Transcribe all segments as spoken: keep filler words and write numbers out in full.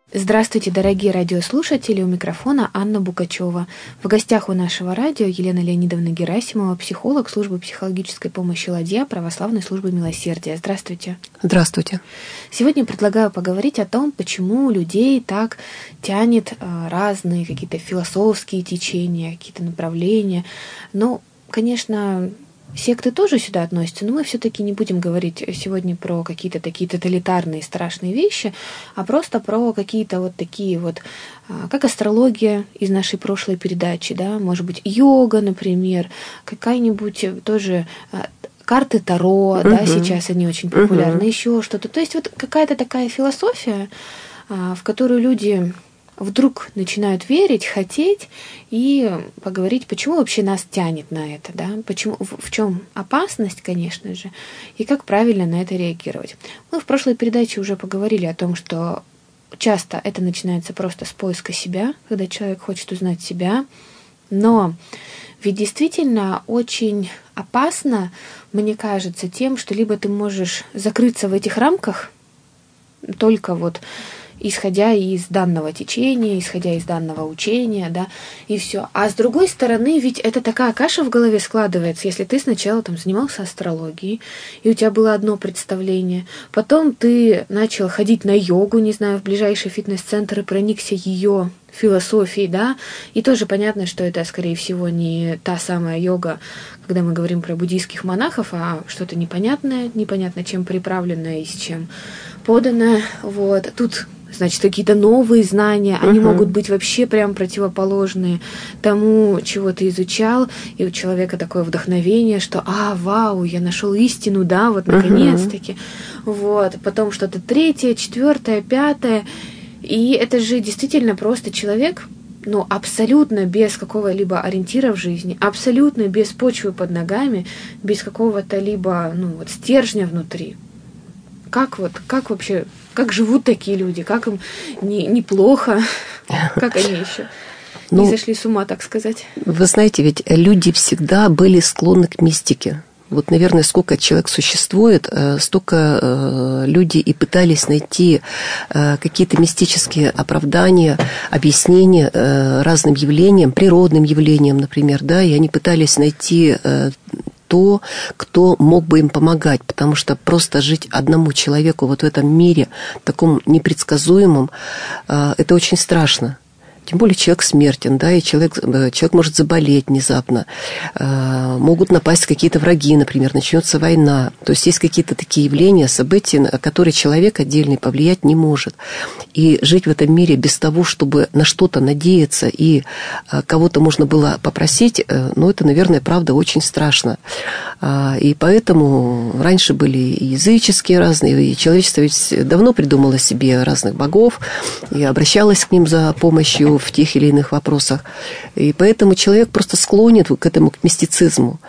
Здравствуйте, дорогие радиослушатели, у микрофона Анна Букачева. В гостях у нашего радио Елена Леонидовна Герасимова, психолог службы психологической помощи «Ладья» Православной службы милосердия. Здравствуйте. Здравствуйте. Сегодня предлагаю поговорить о том, почему людей так тянет разные какие-то философские течения, какие-то направления. Ну, конечно, секты тоже сюда относятся, но мы все-таки не будем говорить сегодня про какие-то такие тоталитарные страшные вещи, а просто про какие-то вот такие вот, как астрология из нашей прошлой передачи, да, может быть, йога, например, какая-нибудь тоже карты Таро, uh-huh. да, сейчас они очень популярны, uh-huh. еще что-то. То есть вот какая-то такая философия, в которую люди вдруг начинают верить, хотеть и поговорить, почему вообще нас тянет на это, да, почему, в, в чем опасность, конечно же, и как правильно на это реагировать. Мы в прошлой передаче уже поговорили о том, что часто это начинается просто с поиска себя, когда человек хочет узнать себя, но ведь действительно очень опасно, мне кажется, тем, что либо ты можешь закрыться в этих рамках, только вот исходя из данного течения, исходя из данного учения, да, и все. А с другой стороны, ведь это такая каша в голове складывается, если ты сначала там занимался астрологией, и у тебя было одно представление, потом ты начал ходить на йогу, не знаю, в ближайший фитнес-центр и проникся ее философией, да, и тоже понятно, что это, скорее всего, не та самая йога, когда мы говорим про буддийских монахов, а что-то непонятное, непонятно чем приправленное и с чем поданное, вот. Тут, значит, какие-то новые знания, они uh-huh. могут быть вообще прям противоположные тому, чего ты изучал, и у человека такое вдохновение, что «А, вау, я нашел истину, да, вот наконец-таки». Uh-huh. Вот. Потом что-то третье, четвертое, пятое. И это же действительно просто человек, ну, абсолютно без какого-либо ориентира в жизни, абсолютно без почвы под ногами, без какого-то либо, ну, вот стержня внутри. Как вот, как вообще, как живут такие люди, как им не, неплохо, как они еще не ну, зашли с ума, так сказать? Вы знаете, ведь люди всегда были склонны к мистике. Вот, наверное, сколько человек существует, столько люди и пытались найти какие-то мистические оправдания, объяснения разным явлениям, природным явлениям, например, да, и они пытались найти то, кто мог бы им помогать, потому что просто жить одному человеку вот в этом мире, таком непредсказуемом, это очень страшно. Тем более человек смертен, да, и человек, человек может заболеть внезапно, могут напасть какие-то враги, например, начнется война. То есть есть какие-то такие явления, события, на которые человек отдельный повлиять не может. И жить в этом мире без того, чтобы на что-то надеяться и кого-то можно было попросить, ну, это, наверное, правда, очень страшно. И поэтому раньше были и языческие разные, и человечество ведь давно придумало себе разных богов и обращалось к ним за помощью в тех или иных вопросах. И поэтому человек просто склонен к этому, к мистицизму.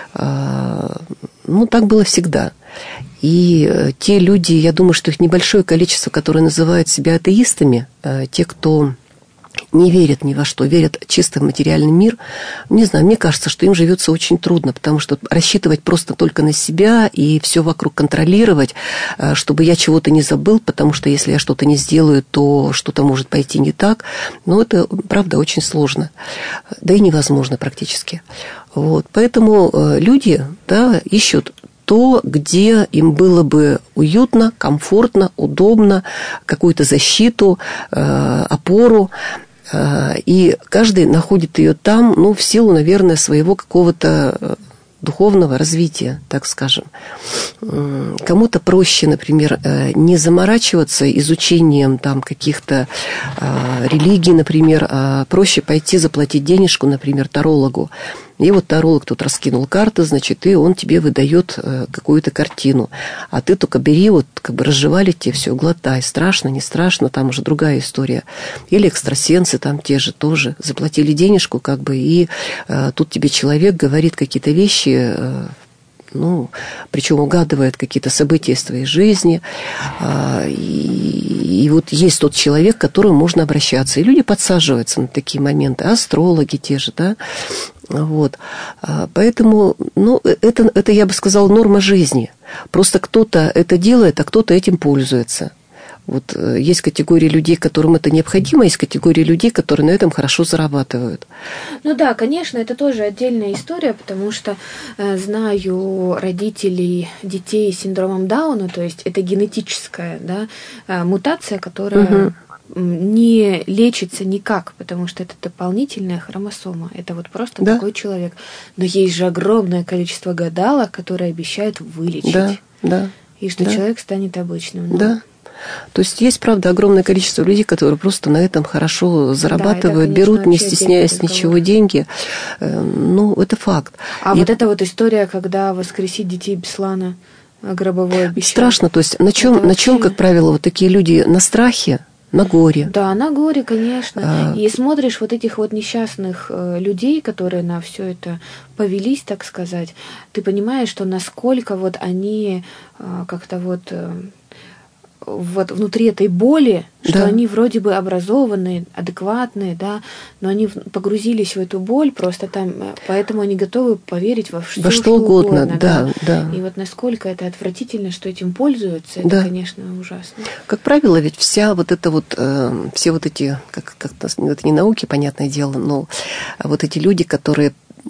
Ну, так было всегда. И те люди, я думаю, что их небольшое количество, которые называют себя атеистами, те, кто не верят ни во что, верят чисто в материальный мир, не знаю, мне кажется, что им живется очень трудно, потому что рассчитывать просто только на себя и все вокруг контролировать, чтобы я чего-то не забыл, потому что если я что-то не сделаю, то что-то может пойти не так, но это, правда, очень сложно, да и невозможно практически. Вот. Поэтому люди, да, ищут то, где им было бы уютно, комфортно, удобно, какую-то защиту, опору. И каждый находит ее там, ну, в силу, наверное, своего какого-то духовного развития, так скажем. Кому-то проще, например, не заморачиваться изучением там каких-то религий, например, а проще пойти заплатить денежку, например, тарологу. И вот таролог тут раскинул карты, значит, и он тебе выдает какую-то картину. А ты только бери, вот как бы разжевали тебе все, глотай. Страшно, не страшно, там уже другая история. Или экстрасенсы там те же тоже. Заплатили денежку, как бы, и э, тут тебе человек говорит какие-то вещи, э, ну, причем угадывает какие-то события из твоей жизни. Э, и, и вот есть тот человек, к которому можно обращаться. И люди подсаживаются на такие моменты. Астрологи те же, да. Вот. Поэтому, ну, это, это, я бы сказала, норма жизни. Просто кто-то это делает, а кто-то этим пользуется. Вот есть категории людей, которым это необходимо, есть категории людей, которые на этом хорошо зарабатывают. Ну да, конечно, это тоже отдельная история, потому что э, знаю родителей детей с синдромом Дауна, то есть это генетическая, да, э, мутация, которая... Угу. не лечится никак, потому что это дополнительная хромосома. Это вот просто да. такой человек. Но есть же огромное количество гадалок, которые обещают вылечить. Да, да. И что да. человек станет обычным. Но... Да. То есть есть, правда, огромное количество людей, которые просто на этом хорошо зарабатывают, да, это, конечно, берут, не стесняясь ничего, деньги. Ну, это факт. А И... вот эта вот история, когда воскресить детей Беслана, гробовое обещание. Страшно. То есть на чем, вообще... на чем, как правило, вот такие люди на страхе, на горе. Да, на горе, конечно. А... И смотришь вот этих вот несчастных э, людей, которые на все это повелись, так сказать, ты понимаешь, что насколько вот они э, как-то вот... Э, вот внутри этой боли, что да. они вроде бы образованные, адекватные, да, но они погрузились в эту боль, просто там, поэтому они готовы поверить во все, во что, что угодно, угодно. Да, да. И вот насколько это отвратительно, что этим пользуются, это, да. конечно, ужасно. Как правило, ведь вся вот эта вот, э, все вот эти, как, как-то, это не науки, понятное дело, но вот эти люди, которые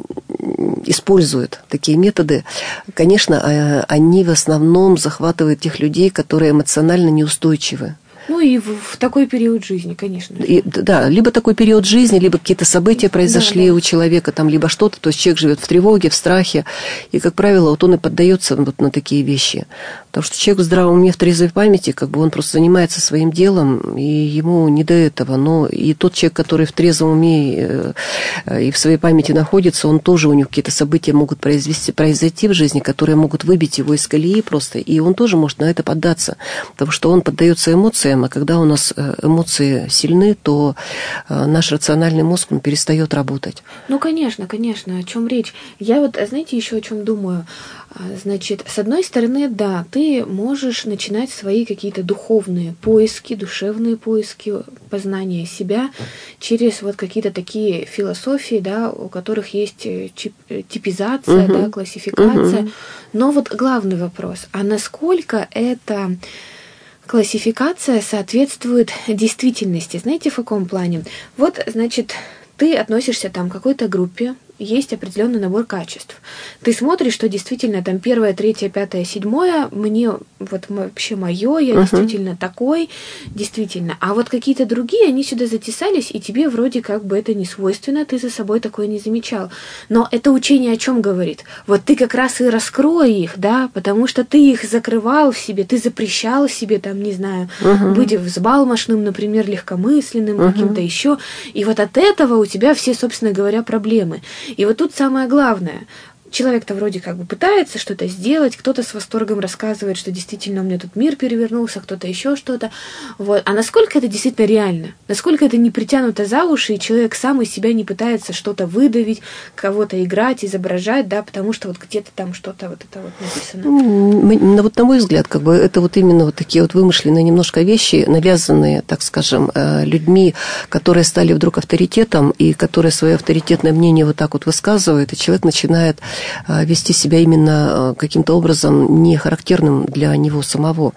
используют такие методы, конечно, они в основном захватывают тех людей, которые эмоционально неустойчивы. Ну и в, в такой период жизни, конечно. И, да, либо такой период жизни, либо какие-то события произошли да, да. у человека, там, либо что-то, то есть человек живет в тревоге, в страхе, и, как правило, вот он и поддается вот на такие вещи. Потому что человек в здравом уме, в трезвой памяти, как бы он просто занимается своим делом, и ему не до этого. Но и тот человек, который в трезвом уме и в своей памяти находится, он тоже, у него какие-то события могут произвести, произойти в жизни, которые могут выбить его из колеи просто, и он тоже может на это поддаться, потому что он поддается эмоциям. А когда у нас эмоции сильны, то наш рациональный мозг, он перестает работать. Ну, конечно, конечно, о чем речь. Я вот, знаете, еще о чем думаю. Значит, с одной стороны, да, ты можешь начинать свои какие-то духовные поиски, душевные поиски, познания себя через вот какие-то такие философии, да, у которых есть чип, типизация, uh-huh. да, классификация. Uh-huh. Но вот главный вопрос, а насколько это... классификация соответствует действительности. Знаете, в каком плане? Вот, значит, ты относишься там к какой-то группе, есть определенный набор качеств. Ты смотришь, что действительно там первое, третье, пятое, седьмое, мне вот вообще мое, я uh-huh. действительно такой, действительно. А вот какие-то другие, они сюда затесались, и тебе вроде как бы это не свойственно, ты за собой такое не замечал. Но это учение о чем говорит? Вот ты как раз и раскрой их, да, потому что ты их закрывал в себе, ты запрещал себе, там, не знаю, uh-huh. быть взбалмошным, например, легкомысленным, uh-huh. каким-то еще. И вот от этого у тебя все, собственно говоря, проблемы. И вот тут самое главное. Человек-то вроде как бы пытается что-то сделать, кто-то с восторгом рассказывает, что действительно у меня тут мир перевернулся, кто-то еще что-то. Вот. А насколько это действительно реально? Насколько это не притянуто за уши, и человек сам из себя не пытается что-то выдавить, кого-то играть, изображать, да, потому что вот где-то там что-то вот это вот написано. Вот на мой взгляд, как бы это вот именно вот такие вот вымышленные немножко вещи, навязанные, так скажем, людьми, которые стали вдруг авторитетом, и которые свое авторитетное мнение вот так вот высказывают, и человек начинает вести себя именно каким-то образом не характерным для него самого.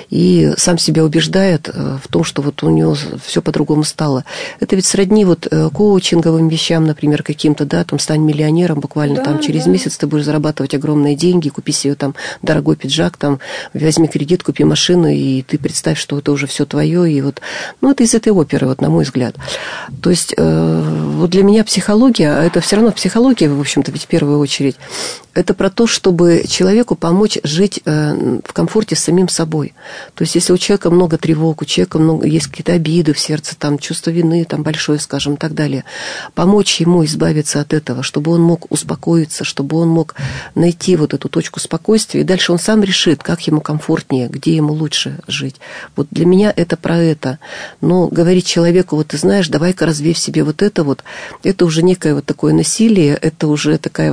И сам себя убеждает в том, что вот у него все по-другому стало. Это ведь сродни вот коучинговым вещам, например, каким-то, да, там, стань миллионером, буквально да, там через да. месяц ты будешь зарабатывать огромные деньги, купи себе там дорогой пиджак, там, возьми кредит, купи машину, и ты представь, что это уже все твое. И вот, ну, это из этой оперы, вот, на мой взгляд. То есть, э, вот для меня психология, а это все равно психология, в общем-то, ведь в первую очередь, это про то, чтобы человеку помочь жить в комфорте с самим собой. То есть, если у человека много тревог, у человека много, есть какие-то обиды в сердце, там, чувство вины там, большое, скажем, и так далее, помочь ему избавиться от этого, чтобы он мог успокоиться, чтобы он мог найти вот эту точку спокойствия, и дальше он сам решит, как ему комфортнее, где ему лучше жить. Вот для меня это про это. Но говорить человеку, вот ты знаешь, давай-ка развей в себе вот это вот, это уже некое вот такое насилие, это уже такая вообще ответственность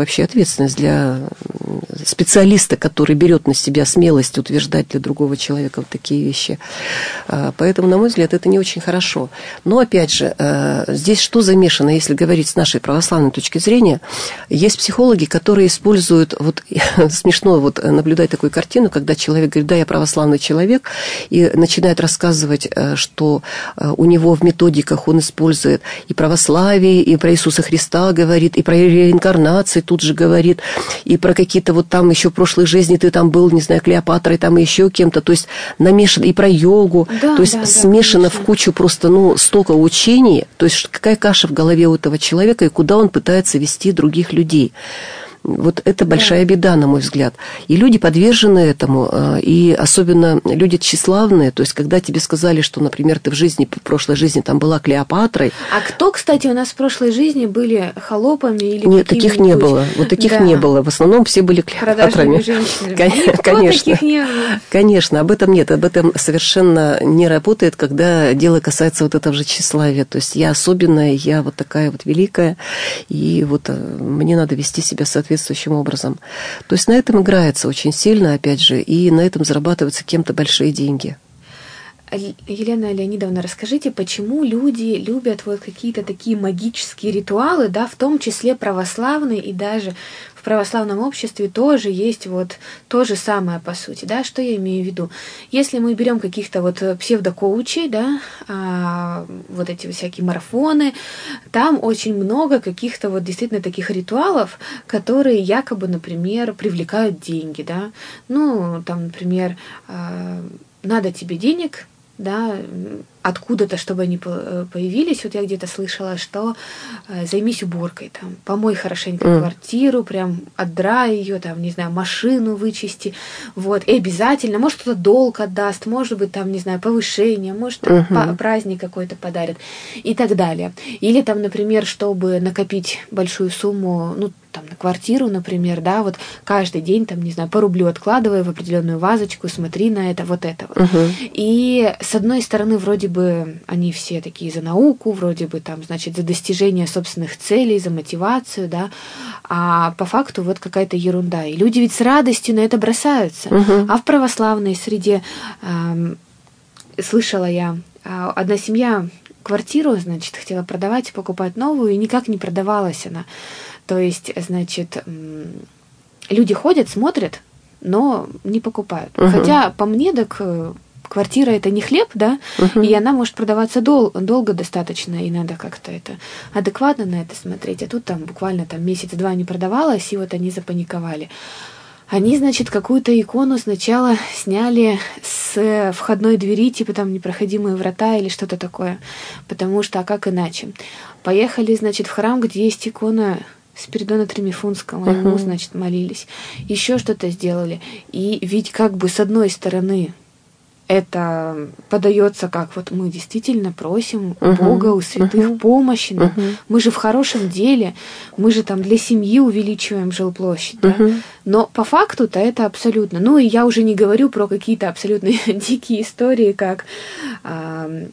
ответственность для специалиста, который берет на себя смелость утверждать для другого человека вот такие вещи. Поэтому, на мой взгляд, это не очень хорошо. Но, опять же, здесь что замешано, если говорить с нашей православной точки зрения? Есть психологи, которые используют, вот смешно вот наблюдать такую картину, когда человек говорит, да, я православный человек, и начинает рассказывать, что у него в методиках он использует и православие, и про Иисуса Христа говорит, и про реинкарнацию тут же говорит, и про какие-то вот там еще в прошлой жизни ты там был, не знаю, Клеопатрой, там еще кем-то, то есть намешано, и про йогу, да, то есть да, смешано да, в кучу просто, ну, столько учений, то есть какая каша в голове у этого человека, и куда он пытается вести других людей. Вот это большая беда, на мой взгляд. И люди подвержены этому, и особенно люди тщеславные, то есть когда тебе сказали, что, например, ты в жизни, в прошлой жизни там была Клеопатрой. А кто, кстати, у нас в прошлой жизни были холопами или нет, таких не было. Вот таких да. не было. В основном все были Клеопатрами. Женщинами. Конечно. Не Конечно, об этом нет. Об этом совершенно не работает, когда дело касается вот этого же тщеславия. То есть я особенная, я вот такая вот великая, и вот мне надо вести себя соответственно соответствующим образом. То есть на этом играется очень сильно, опять же, и на этом зарабатываются кем-то большие деньги. Елена Леонидовна, расскажите, почему люди любят вот какие-то такие магические ритуалы, да, в том числе православные, и даже в православном обществе тоже есть вот то же самое, по сути, да, что я имею в виду? Если мы берем каких-то вот псевдокоучей, да, а, вот эти всякие марафоны, там очень много каких-то вот действительно таких ритуалов, которые якобы, например, привлекают деньги, да, ну, там, например, а, надо тебе денег, да, откуда-то, чтобы они появились. Вот я где-то слышала, что э, займись уборкой, там, помой хорошенько mm. квартиру, прям отдрай ее, там, не знаю, машину вычисти, вот, и обязательно, может, кто-то долг отдаст, может быть, там, не знаю, повышение, может, mm-hmm. праздник какой-то подарит и так далее. Или там, например, чтобы накопить большую сумму, ну, там, на квартиру, например, да, вот каждый день, там, не знаю, по рублю откладывай в определенную вазочку, смотри на это, вот это вот. Uh-huh. И с одной стороны, вроде бы они все такие за науку, вроде бы там, значит, за достижение собственных целей, за мотивацию, да, а по факту вот какая-то ерунда. И люди ведь с радостью на это бросаются. Uh-huh. А в православной среде эм, слышала я, одна семья квартиру, значит, хотела продавать и покупать новую, и никак не продавалась она. То есть, значит, люди ходят, смотрят, но не покупают. Uh-huh. Хотя, по мне, так квартира – это не хлеб, да, uh-huh. и она может продаваться дол- долго достаточно, и надо как-то это адекватно на это смотреть. А тут там буквально там месяц-два не продавалось, и вот они запаниковали. Они, значит, какую-то икону сначала сняли с входной двери, типа там непроходимые врата или что-то такое. Потому что, а как иначе? Поехали, значит, в храм, где есть икона Спиридона Тремифунского, uh-huh. ему, значит, молились. Еще что-то сделали. И ведь как бы с одной стороны это подается как вот мы действительно просим uh-huh. Бога, у святых uh-huh. помощи нам. Uh-huh. Мы же в хорошем деле, мы же там для семьи увеличиваем жилплощадь. Uh-huh. Да? Но по факту-то это абсолютно. Ну и я уже не говорю про какие-то абсолютно дикие истории, как э,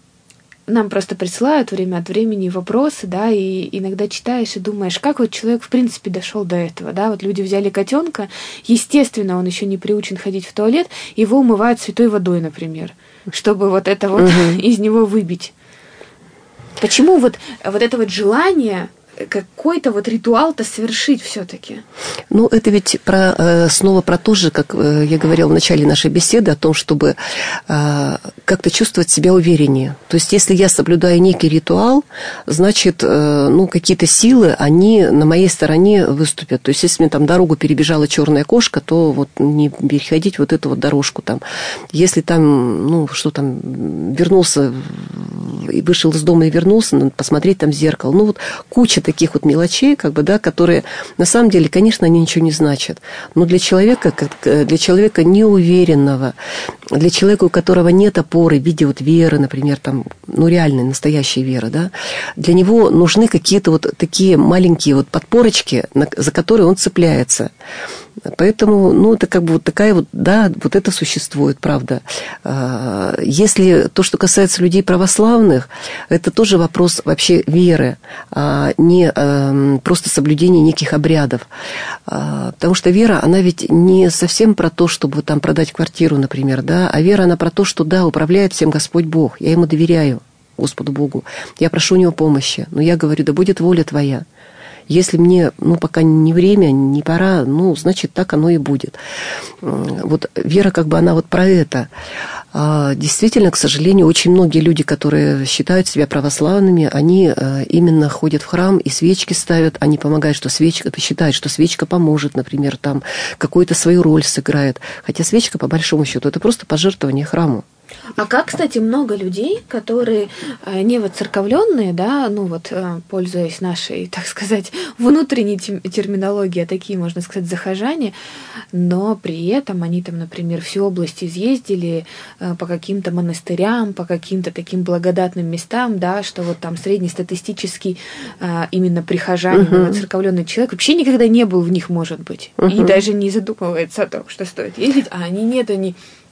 нам просто присылают время от времени вопросы, да, и иногда читаешь и думаешь, как вот человек в принципе дошел до этого, да, вот люди взяли котенка, естественно, он еще не приучен ходить в туалет, его умывают святой водой, например, чтобы вот это вот угу. из него выбить. Почему вот, вот это вот желание какой-то вот ритуал-то совершить все-таки? Ну, это ведь про, снова про то же, как я говорила в начале нашей беседы, о том, чтобы как-то чувствовать себя увереннее. То есть, если я соблюдаю некий ритуал, значит, ну, какие-то силы, они на моей стороне выступят. То есть, если мне там дорогу перебежала черная кошка, то вот не переходить вот эту вот дорожку там. Если там, ну, что там, вернулся и вышел из дома и вернулся, надо посмотреть там в зеркало. Ну, вот куча таких вот мелочей, как бы, да, которые на самом деле, конечно, они ничего не значат. Но для человека, для человека неуверенного, для человека, у которого нет опоры в виде вот веры, например, там, ну, реальной, настоящей веры, да, для него нужны какие-то вот такие маленькие вот подпорочки, за которые он цепляется. Поэтому, ну, это как бы вот такая вот, да, вот это существует, правда. Если то, что касается людей православных, это тоже вопрос вообще веры, а не просто соблюдения неких обрядов. Потому что вера, она ведь не совсем про то, чтобы там продать квартиру, например, да, а вера, она про то, что, да, управляет всем Господь Бог, я Ему доверяю, Господу Богу, я прошу у Него помощи, но я говорю, да будет воля Твоя. Если мне, ну, пока не время, не пора, ну, значит, так оно и будет. Вот вера, как бы, она вот про это. А действительно, к сожалению, очень многие люди, которые считают себя православными, они именно ходят в храм и свечки ставят, они помогают, что свечка, считают, что свечка поможет, например, там, какую-то свою роль сыграет. Хотя свечка, по большому счету, это просто пожертвование храму. А как, кстати, много людей, которые не воцерковленные, да, ну вот, пользуясь нашей, так сказать, внутренней терминологией, а такие, можно сказать, захожане, но при этом они там, например, всю область изъездили по каким-то монастырям, по каким-то таким благодатным местам, да, что вот там среднестатистический именно прихожанин, uh-huh. воцерковленный человек вообще никогда не был в них, может быть, uh-huh. и даже не задумывается о том, что стоит ездить, а они нет, они...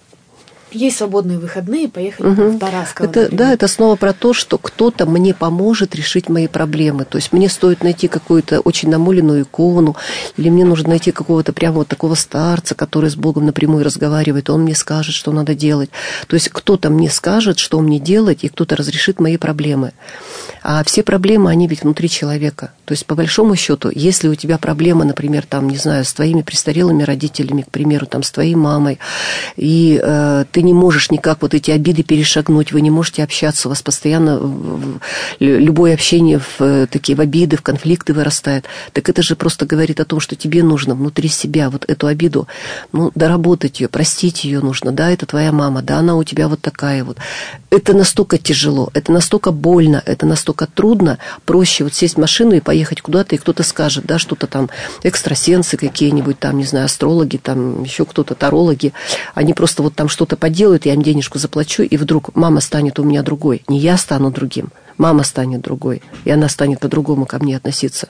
Есть свободные выходные, поехали угу. в Тарасково. Это, да, это снова про то, что кто-то мне поможет решить мои проблемы. То есть мне стоит найти какую-то очень намоленную икону, или мне нужно найти какого-то прямо вот такого старца, который с Богом напрямую разговаривает, он мне скажет, что надо делать. То есть кто-то мне скажет, что мне делать, и кто-то разрешит мои проблемы. А все проблемы, они ведь внутри человека. То есть, по большому счету, если у тебя проблема, например, там, не знаю, с твоими престарелыми родителями, к примеру, там, с твоей мамой, и э, ты не можешь никак вот эти обиды перешагнуть, вы не можете общаться, у вас постоянно любое общение в такие в обиды, в конфликты вырастает, так это же просто говорит о том, что тебе нужно внутри себя вот эту обиду, ну, доработать ее, простить ее нужно, да, это твоя мама, да, она у тебя вот такая вот. Это настолько тяжело, это настолько больно, это настолько трудно, проще вот сесть в машину и поехать куда-то, и кто-то скажет, да, что-то там, экстрасенсы какие-нибудь, там, не знаю, астрологи, там, еще кто-то, тарологи, они просто вот там что-то поделают, я им денежку заплачу, и вдруг мама станет у меня другой, не я стану другим, мама станет другой, и она станет по-другому ко мне относиться.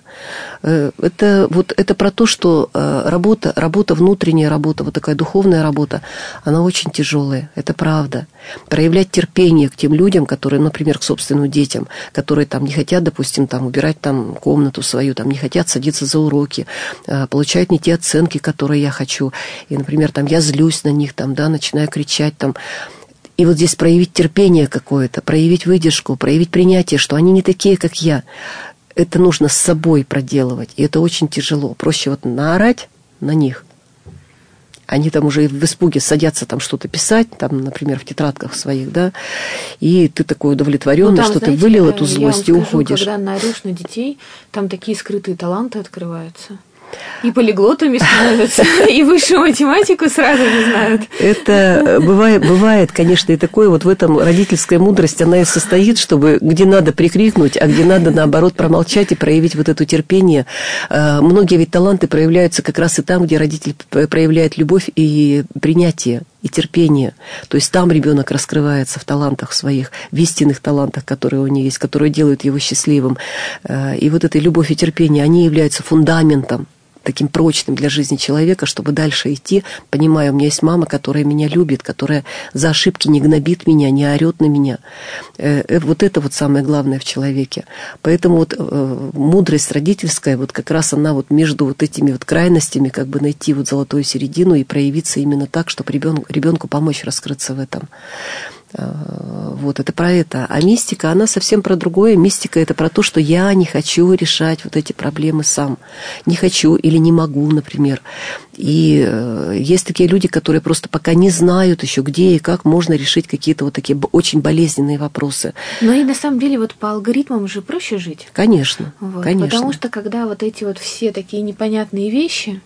Это, вот, это про то, что работа, работа, внутренняя работа, вот такая духовная работа, она очень тяжелая, это правда. Проявлять терпение к тем людям, которые, например, к собственным детям, которые там не хотят, допустим, там, убирать там комнату свою, там, не хотят садиться за уроки, получают не те оценки, которые я хочу, и, например, там, я злюсь на них, там, да, начинаю кричать, там. И вот здесь проявить терпение какое-то, проявить выдержку, проявить принятие, что они не такие, как я. Это нужно с собой проделывать, и это очень тяжело. Проще вот наорать на них. Они там уже в испуге садятся там что-то писать, там, например, в тетрадках своих, да, и ты такой удовлетворенный, ну, там, что знаете, ты вылил эту злость и скажу, уходишь. Когда наорешь на детей, там такие скрытые таланты открываются. И полиглотами становятся, и высшую математику сразу не знают. Это бывает, бывает, конечно, и такое. Вот в этом родительская мудрость, она и состоит, чтобы где надо прикрикнуть, а где надо, наоборот, промолчать и проявить вот это терпение. Многие ведь таланты проявляются как раз и там, где родитель проявляет любовь и принятие, и терпение. То есть там ребенок раскрывается в талантах своих, в истинных талантах, которые у него есть, которые делают его счастливым. И вот эта любовь и терпение, они являются фундаментом, таким прочным для жизни человека, чтобы дальше идти, понимая, у меня есть мама, которая меня любит, которая за ошибки не гнобит меня, не орет на меня. Вот это вот самое главное в человеке. Поэтому вот мудрость родительская, вот как раз она вот между вот этими вот крайностями, как бы найти вот золотую середину и проявиться именно так, чтобы ребенку, ребенку помочь раскрыться в этом. Вот, это про это. А мистика, она совсем про другое. Мистика – это про то, что я не хочу решать вот эти проблемы сам. Не хочу или не могу, например. И есть такие люди, которые просто пока не знают еще, где и как можно решить какие-то вот такие очень болезненные вопросы. Но и на самом деле вот по алгоритмам же проще жить. Конечно, вот, конечно. Потому что когда вот эти вот все такие непонятные вещи...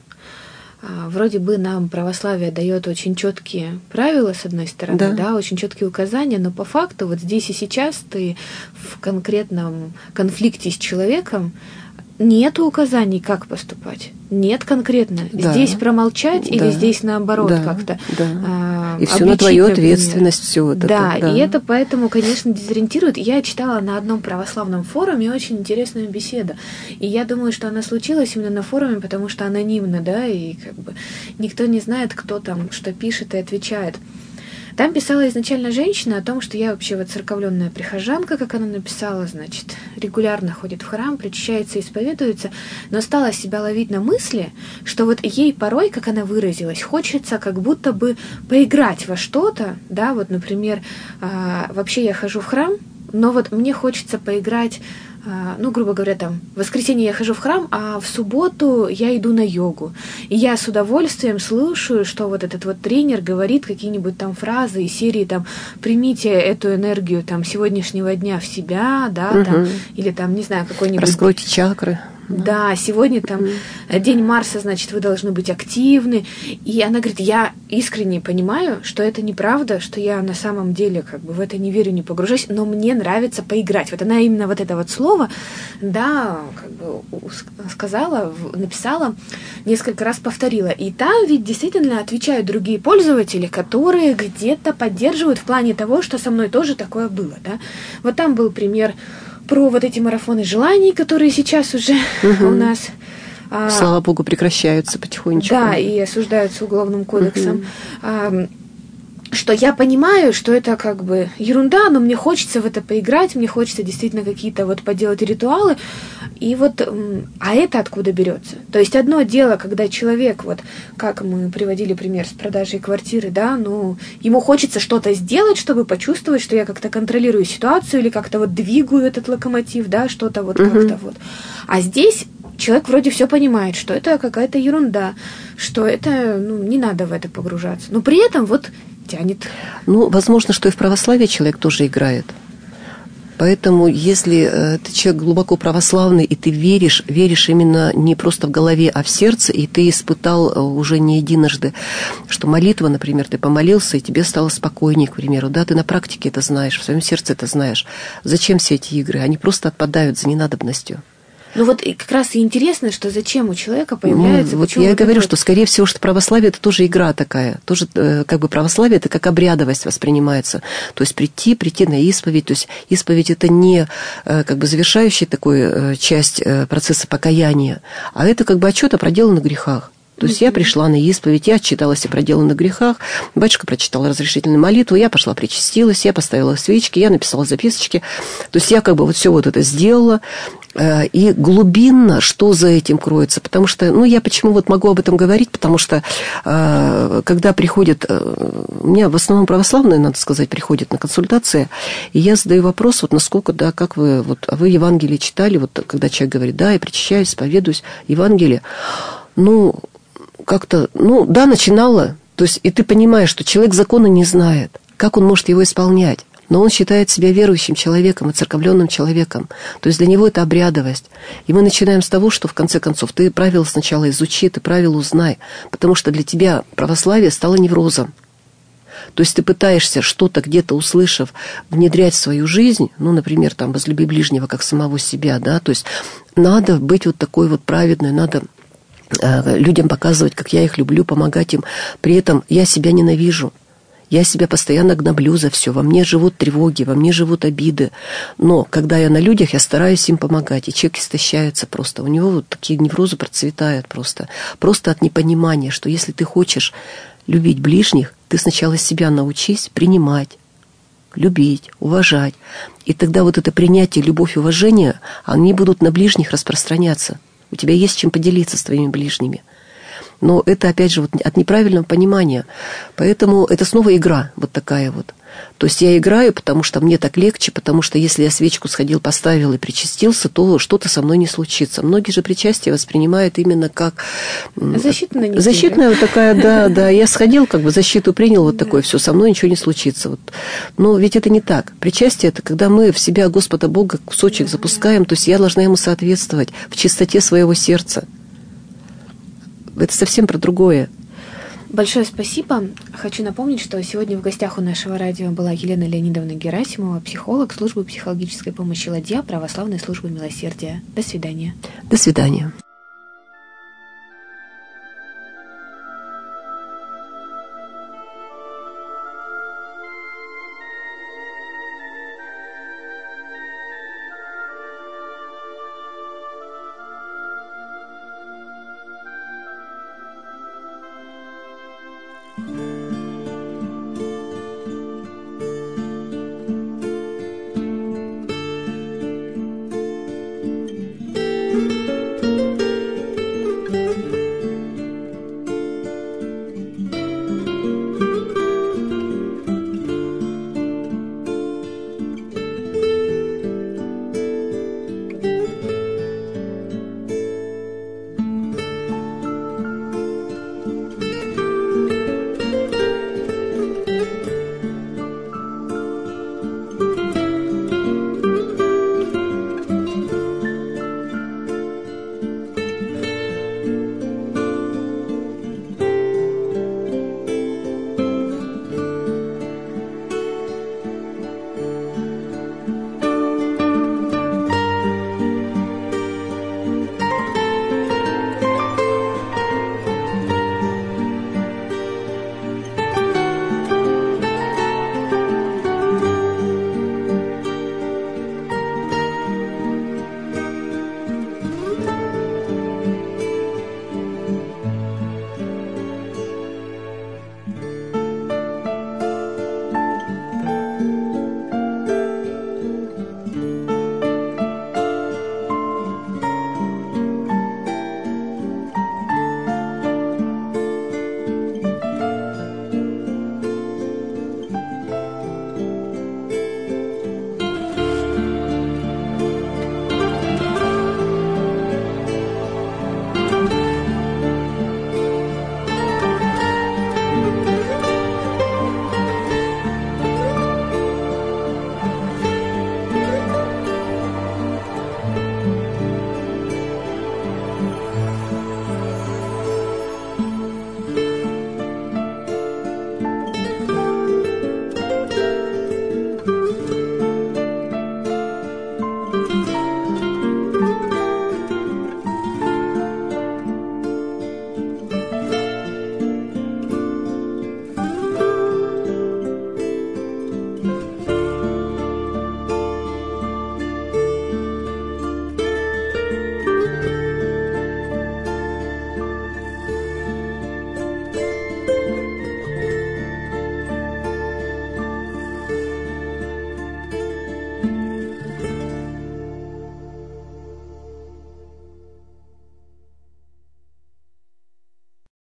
Вроде бы нам православие дает очень четкие правила, с одной стороны, да. Да, очень четкие указания, но по факту вот здесь и сейчас ты в конкретном конфликте с человеком, нету указаний, как поступать. нет конкретно. Да. Здесь промолчать да. или здесь наоборот да. как-то да. А, и все на твою ответственность, все вот да, это. Да, и это поэтому, конечно, дезориентирует. Я читала на одном православном форуме очень интересную беседу. И я думаю, что она случилась именно на форуме, потому что анонимно, да, и как бы никто не знает, кто там что пишет и отвечает. Там писала изначально женщина о том, что я вообще воцерковленная прихожанка, как она написала, значит, регулярно ходит в храм, причащается, исповедуется, но стала себя ловить на мысли, что вот ей порой, как она выразилась, хочется как будто бы поиграть во что-то, да, вот, например, вообще я хожу в храм, но вот мне хочется поиграть, ну, грубо говоря, там, в воскресенье я хожу в храм, а в субботу я иду на йогу. И я с удовольствием слушаю, что вот этот вот тренер говорит какие-нибудь там фразы из серии, там, примите эту энергию, там, сегодняшнего дня в себя, да, угу. там, или там, не знаю, какой-нибудь... Раскройте чакры. Да, сегодня там mm-hmm. день Марса, значит, вы должны быть активны. И она говорит, я искренне понимаю, что это неправда, что я на самом деле как бы в это не верю, не погружаюсь, но мне нравится поиграть. Вот она именно вот это вот слово, да, как бы сказала, написала, несколько раз повторила. И там ведь действительно отвечают другие пользователи, которые где-то поддерживают в плане того, что со мной тоже такое было, да. Вот там был пример про вот эти марафоны желаний, которые сейчас уже угу. у нас... Слава богу, прекращаются потихонечку. Да, и осуждаются уголовным кодексом. Угу. Что я понимаю, что это как бы ерунда, но мне хочется в это поиграть, мне хочется действительно какие-то вот поделать ритуалы. И вот, а это откуда берется? То есть одно дело, когда человек, вот как мы приводили пример с продажей квартиры, да, ну, ему хочется что-то сделать, чтобы почувствовать, что я как-то контролирую ситуацию или как-то вот двигаю этот локомотив, да, что-то вот uh-huh. как-то вот. А здесь человек вроде все понимает, что это какая-то ерунда, что это, ну, не надо в это погружаться. Но при этом вот тянет. Ну, возможно, что и в православии человек тоже играет. Поэтому, если э, ты человек глубоко православный, и ты веришь, веришь именно не просто в голове, а в сердце, и ты испытал э, уже не единожды, что молитва, например, ты помолился, и тебе стало спокойнее, к примеру, да, ты на практике это знаешь, в своем сердце это знаешь. Зачем все эти игры? Они просто отпадают за ненадобностью. Ну вот и как раз и интересно, что зачем у человека появляется... Ну, вот я вот говорю, что, скорее всего, что православие – это тоже игра такая. Тоже, как бы, православие – это как обрядовость воспринимается. То есть прийти, прийти на исповедь. То есть исповедь – это не как бы завершающая такую часть процесса покаяния, а это как бы отчет о проделанных грехах. То есть mm-hmm. я пришла на исповедь, я отчиталась о проделанных грехах, батюшка прочитал разрешительную молитву, я пошла причастилась, я поставила свечки, я написала записочки. То есть я как бы вот все вот это сделала. И глубинно, что за этим кроется. Потому что, ну, я почему вот могу об этом говорить, потому что когда приходят, у меня в основном православные, надо сказать, приходят на консультации, и я задаю вопрос, вот насколько, да, как вы, вот, а вы Евангелие читали, вот когда человек говорит, да, я причащаюсь, исповедуюсь, Евангелие, ну, как-то, ну, да, начинала, то есть, и ты понимаешь, что человек закона не знает, как он может его исполнять, но он считает себя верующим человеком, оцерковленным человеком, то есть для него это обрядовость. И мы начинаем с того, что в конце концов ты правила сначала изучи, ты правила узнай, потому что для тебя православие стало неврозом. То есть ты пытаешься что-то где-то услышав, внедрять в свою жизнь, ну, например, там, возлюби ближнего как самого себя, да, то есть надо быть вот такой вот праведной, надо людям показывать, как я их люблю, помогать им. При этом я себя ненавижу. Я себя постоянно гноблю за все. Во мне живут тревоги, во мне живут обиды. Но когда я на людях, я стараюсь им помогать. И человек истощается просто. У него вот такие неврозы процветают просто. Просто от непонимания, что если ты хочешь любить ближних, ты сначала себя научись принимать, любить, уважать. И тогда вот это принятие, любовь, уважение, они будут на ближних распространяться. У тебя есть чем поделиться с твоими ближними. Но это, опять же, вот от неправильного понимания. Поэтому это снова игра вот такая вот. То есть я играю, потому что мне так легче, потому что если я свечку сходил, поставил и причастился, то что-то со мной не случится. Многие же причастие воспринимают именно как... Защитная Защитная вот такая, да, да. Я сходил, как бы защиту принял, вот такое, все, со мной ничего не случится. Вот. Но ведь это не так. Причастие – это когда мы в себя Господа Бога кусочек запускаем, то есть я должна ему соответствовать в чистоте своего сердца. Это совсем про другое. Большое спасибо. Хочу напомнить, что сегодня в гостях у нашего радио была Елена Леонидовна Герасимова, психолог службы психологической помощи «Ладья» Православной службы милосердия. До свидания. До свидания.